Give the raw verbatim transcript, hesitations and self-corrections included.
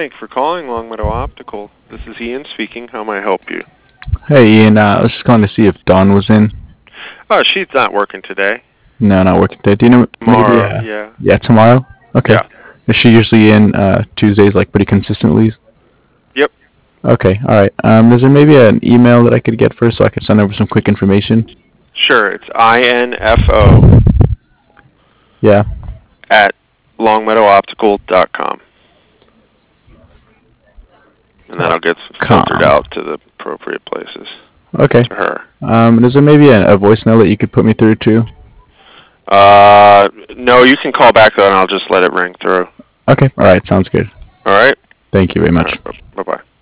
Thank you for calling Long Meadow Optical. This is Ian speaking. How may I help you? Hey Ian, uh, I was just calling to see if Dawn was in. Oh, she's not working today. No, not working today. Do you know maybe? Tomorrow, Uh, yeah. yeah, tomorrow. Okay. Yeah. Is she usually in uh, Tuesdays, like pretty consistently? Yep. Okay, all right. Um, is there maybe an email that I could get first so I could send over some quick information? Sure. It's info Yeah. at longmeadow optical dot com. And that'll get filtered Com. out to the appropriate places Okay. to her. Um, is there maybe a, a voicemail that you could put me through to? Uh, no, you can call back though, and I'll just let it ring through. Okay. All right. Sounds good. All right. Thank you very All much. right. Bye bye.